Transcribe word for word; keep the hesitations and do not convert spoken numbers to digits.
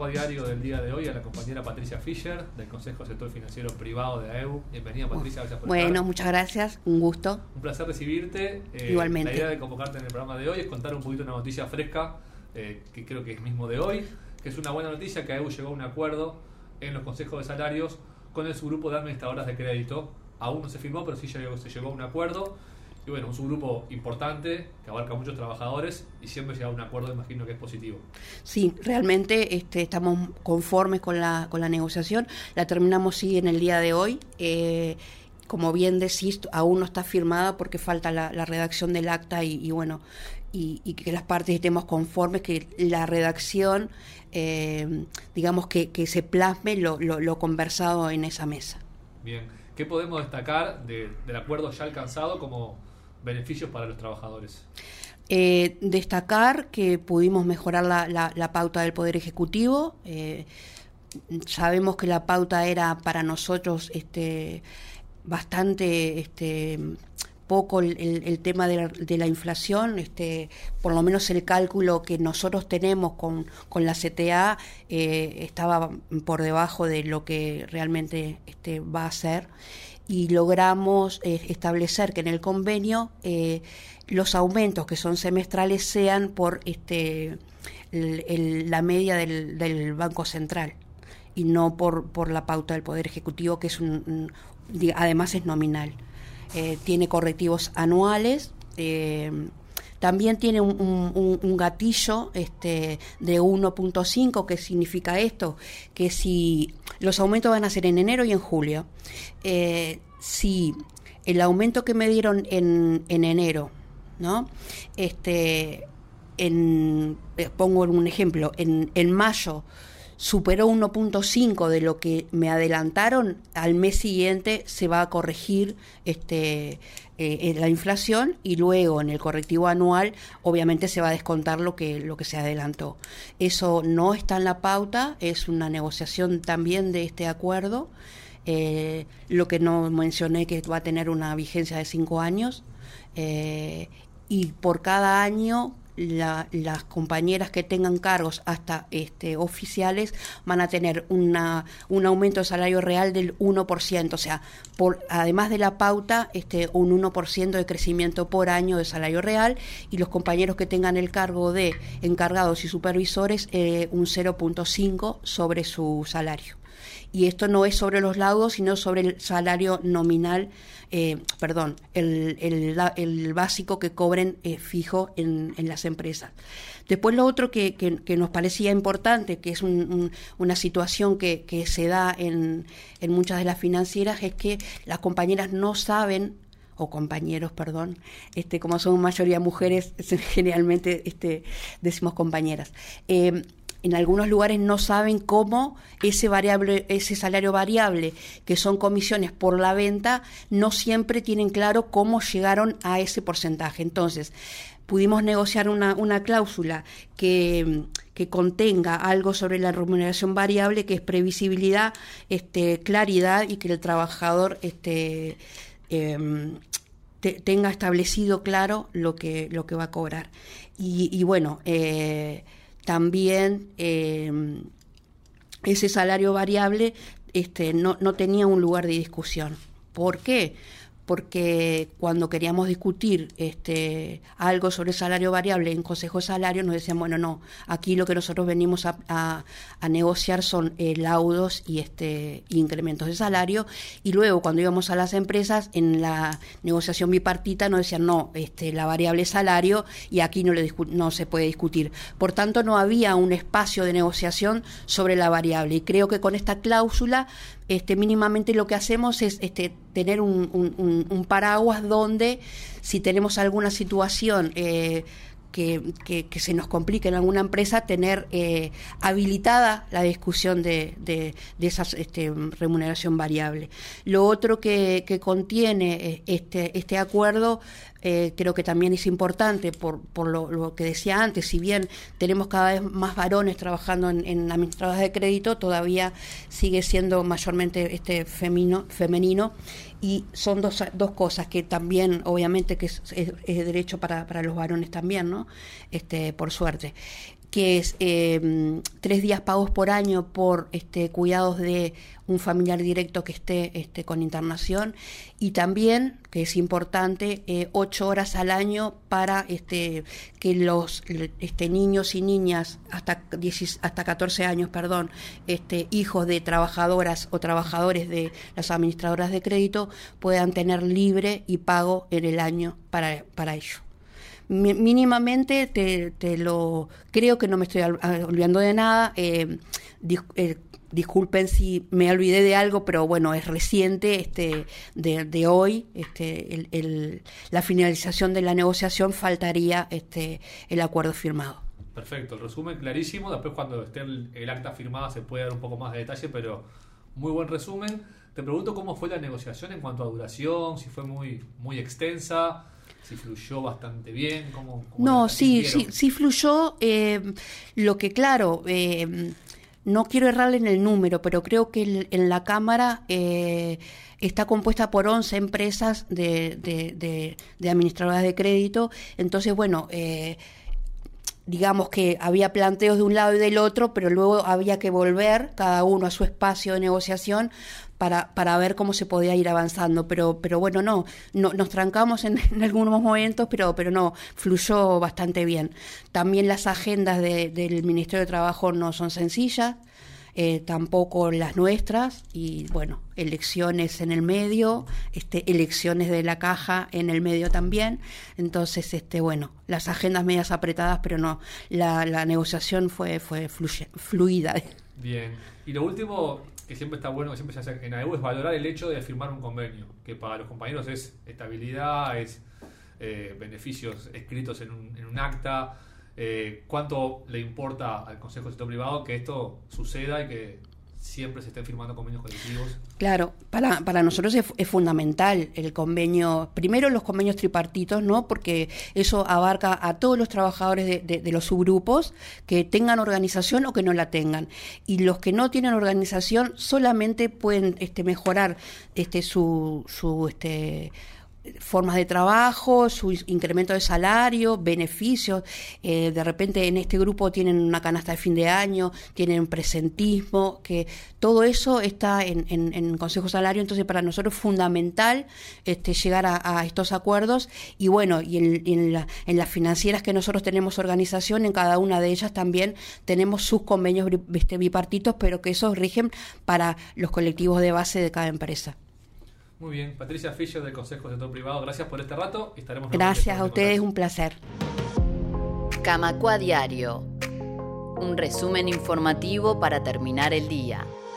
diario del día de hoy a la compañera Patricia Fischer, del Consejo del Sector Financiero Privado de A E U. Bienvenida, Patricia, gracias por Bueno, estar. muchas gracias, un gusto. Un placer recibirte. Eh, Igualmente. La idea de convocarte en el programa de hoy es contar un poquito una noticia fresca, eh, que creo que es mismo de hoy, que es una buena noticia, que A E U llegó a un acuerdo en los consejos de salarios con el subgrupo de administradoras de crédito. Aún no se firmó, pero sí llegó, se llegó a un acuerdo. Y bueno, un subgrupo importante que abarca a muchos trabajadores y siempre llegar a un acuerdo, imagino que es positivo. Sí, realmente este, estamos conformes con la, con la negociación. La terminamos sí en el día de hoy. Eh, como bien decís, aún no está firmada porque falta la, la redacción del acta y, y bueno, y, y que las partes estemos conformes, que la redacción, eh, digamos que, que se plasme lo, lo, lo conversado en esa mesa. Bien, ¿qué podemos destacar de, del acuerdo ya alcanzado como beneficios para los trabajadores? Eh, destacar que pudimos mejorar la, la, la pauta del Poder Ejecutivo. Eh, sabemos que la pauta era para nosotros este, bastante este, poco el, el, el tema de la, de la inflación, este, por lo menos el cálculo que nosotros tenemos con, con la C T A eh, estaba por debajo de lo que realmente este, va a ser. Y logramos eh, establecer que en el convenio eh, los aumentos que son semestrales sean por este el, el, la media del, del Banco Central y no por, por la pauta del Poder Ejecutivo, que es un, un además es nominal. Eh, tiene correctivos anuales. Eh, También tiene un, un, un gatillo este, de uno punto cinco. ¿Qué significa esto? Que si los aumentos van a ser en enero y en julio, eh, si el aumento que me dieron en, en enero, ¿no? Este, en, pongo un ejemplo, en, en mayo superó uno punto cinco de lo que me adelantaron, al mes siguiente se va a corregir este eh, la inflación y luego en el correctivo anual obviamente se va a descontar lo que lo que se adelantó. Eso no está en la pauta, es una negociación también de este acuerdo. Eh, lo que no mencioné, que va a tener una vigencia de cinco años eh, y por cada año La, las compañeras que tengan cargos hasta este, oficiales van a tener una, un aumento de salario real del uno por ciento, o sea, por, además de la pauta, este, un uno por ciento de crecimiento por año de salario real, y los compañeros que tengan el cargo de encargados y supervisores, eh, un cero punto cinco sobre su salario. Y esto no es sobre los laudos, sino sobre el salario nominal, eh, perdón, el, el, el básico que cobren eh, fijo en, en las empresas. Después lo otro que, que, que nos parecía importante, que es un, un, una situación que, que se da en, en muchas de las financieras, es que las compañeras no saben, o compañeros, perdón, este, como son mayoría mujeres, generalmente este, decimos compañeras, eh, en algunos lugares no saben cómo ese variable, ese salario variable, que son comisiones por la venta, no siempre tienen claro cómo llegaron a ese porcentaje. Entonces, pudimos negociar una, una cláusula que, que contenga algo sobre la remuneración variable, que es previsibilidad, este, claridad, y que el trabajador este, eh, te, tenga establecido claro lo que, lo que va a cobrar. Y, y bueno, eh, También eh, ese salario variable este, no, no tenía un lugar de discusión. ¿Por qué? Porque cuando queríamos discutir este, algo sobre el salario variable en Consejo de Salario, nos decían, bueno, no, aquí lo que nosotros venimos a, a, a negociar son eh, laudos y este, incrementos de salario, y luego cuando íbamos a las empresas, en la negociación bipartita nos decían, no, este, la variable es salario y aquí no, le discu- no se puede discutir. Por tanto, no había un espacio de negociación sobre la variable, y creo que con esta cláusula Este, mínimamente lo que hacemos es este, tener un, un, un paraguas donde, si tenemos alguna situación eh, que, que, que se nos complique en alguna empresa, tener eh, habilitada la discusión de, de, de esa este, remuneración variable. Lo otro que, que contiene este, este acuerdo, Eh, creo que también es importante por, por lo, lo que decía antes, si bien tenemos cada vez más varones trabajando en, en administradoras de crédito, todavía sigue siendo mayormente este femino, femenino, y son dos, dos cosas que también, obviamente, que es, es, es derecho para, para los varones también, ¿no? Este, por suerte. que es eh, tres días pagos por año por este, cuidados de un familiar directo que esté este, con internación, y también, que es importante, eh, ocho horas al año para este, que los este, niños y niñas hasta, diez, hasta catorce años, perdón, este, hijos de trabajadoras o trabajadores de las administradoras de crédito puedan tener libre y pago en el año para, para ello. Mínimamente te, te lo creo que no me estoy olvidando de nada. Eh, dis, eh, disculpen si me olvidé de algo, pero bueno, es reciente, este, de, de hoy, este, el, el, la finalización de la negociación, faltaría este, el acuerdo firmado. Perfecto, el resumen clarísimo. Después, cuando esté el, el acta firmada, se puede dar un poco más de detalle, pero muy buen resumen. Te pregunto cómo fue la negociación en cuanto a duración, si fue muy, muy extensa, si fluyó bastante bien. ¿Cómo, cómo no, sí, sí, sí fluyó. Eh, lo que, claro, eh, no quiero errarle en el número, pero creo que el, en la Cámara eh, está compuesta por once empresas de, de, de, de administradoras de crédito. Entonces, bueno, eh, digamos que había planteos de un lado y del otro, pero luego había que volver cada uno a su espacio de negociación para, para ver cómo se podía ir avanzando. Pero, pero bueno, no, no nos trancamos en, en algunos momentos, pero, pero no, fluyó bastante bien. También las agendas de, del Ministerio de Trabajo no son sencillas, eh, tampoco las nuestras, y bueno, elecciones en el medio, este, elecciones de la caja en el medio también. Entonces, este, bueno, las agendas medias apretadas, pero no, la, la negociación fue, fue fluye, fluida. Bien, y lo último que siempre está bueno, que siempre se hace en A E U, es valorar el hecho de firmar un convenio, que para los compañeros es estabilidad, es eh, beneficios escritos en un, en un acta. Eh, ¿Cuánto le importa al Consejo del Sector Privado que esto suceda y que siempre se estén firmando convenios colectivos? Claro, para, para nosotros es, es fundamental el convenio, primero los convenios tripartitos, ¿no? Porque eso abarca a todos los trabajadores de, de, de los subgrupos, que tengan organización o que no la tengan. Y los que no tienen organización solamente pueden este, mejorar este, su, su este, formas de trabajo, su incremento de salario, beneficios. Eh, de repente en este grupo tienen una canasta de fin de año, tienen presentismo, que todo eso está en, en, en Consejo Salario. Entonces para nosotros es fundamental este, llegar a, a estos acuerdos. Y bueno, y en, y en, la, en las financieras que nosotros tenemos organización, en cada una de ellas también tenemos sus convenios bipartitos, pero que esos rigen para los colectivos de base de cada empresa. Muy bien, Patricia Fischer del Consejo del Sector Privado, gracias por este rato. Estaremos gracias a ustedes, un placer. Camacua Diario, un resumen informativo para terminar el día.